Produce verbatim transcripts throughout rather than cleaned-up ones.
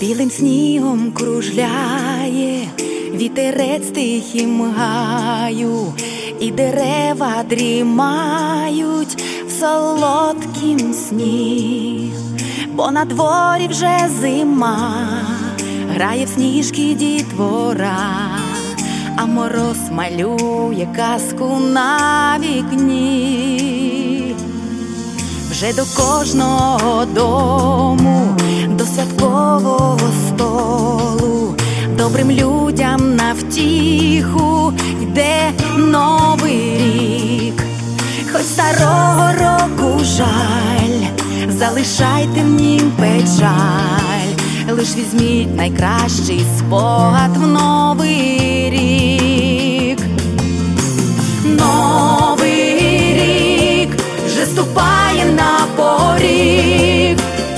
білим снігом кружляє, вітерець тихим гаю, і дерева дрімають в солодкім сні, бо на дворі вже зима, грає в сніжки дітвора, а мороз малює казку на вікні. Вже до кожного дому, до святкового столу, добрим людям на втіху йде новий рік. Хоч старого року жаль, залишайте в нім печаль, лиш візьміть найкращий спогад в новий рік. Новий рік вже ступає на поріг,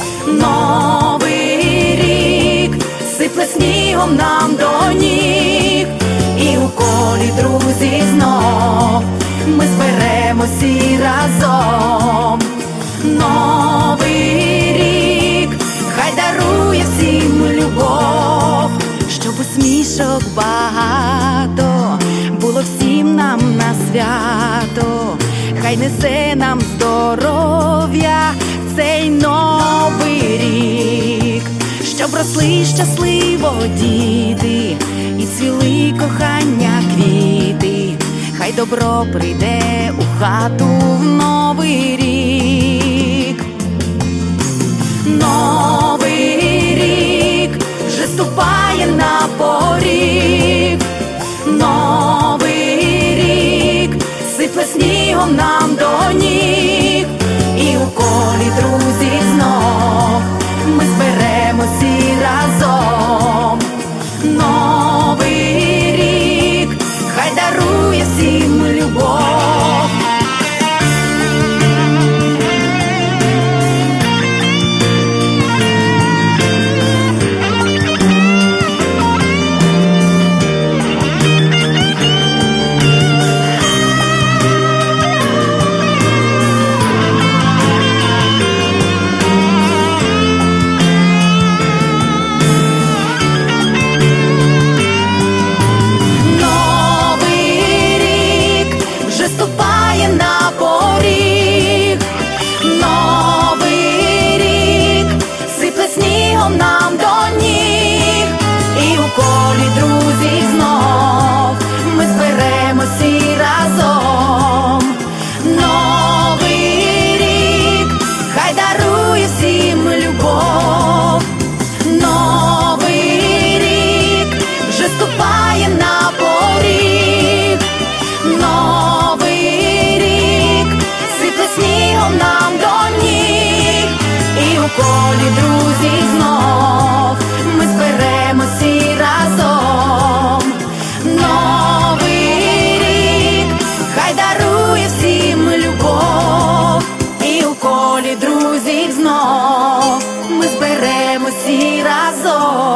новий рік сипле снігом нам до ніг, і у колі друзі знов ми зберемось і разом. Новий рік хай дарує всім любов, щоб усмішок багато було всім нам на свято. Хай несе нам здоров'я цей новий рік, щоб росли щасливо діти і цвіли кохання квіти. Хай добро прийде у хату в новий рік. Новий рік вже ступає на поріг, новий рік сипле снігом нам до ніг, і у колі друзі знов ми зберемось і разом. Новий рік хай дарує всім любов. Нам до ніг, і у колі друзі знов ми зберемось і разом. Новий рік хай дарує всім любов, новий рік вже ступає на поріг, новий рік сипле снігом нам до ніг, і у колі друзі знов ми зберемось і разом. Новий рік хай дарує всім любов, і у колі друзів знов ми зберемось і разом.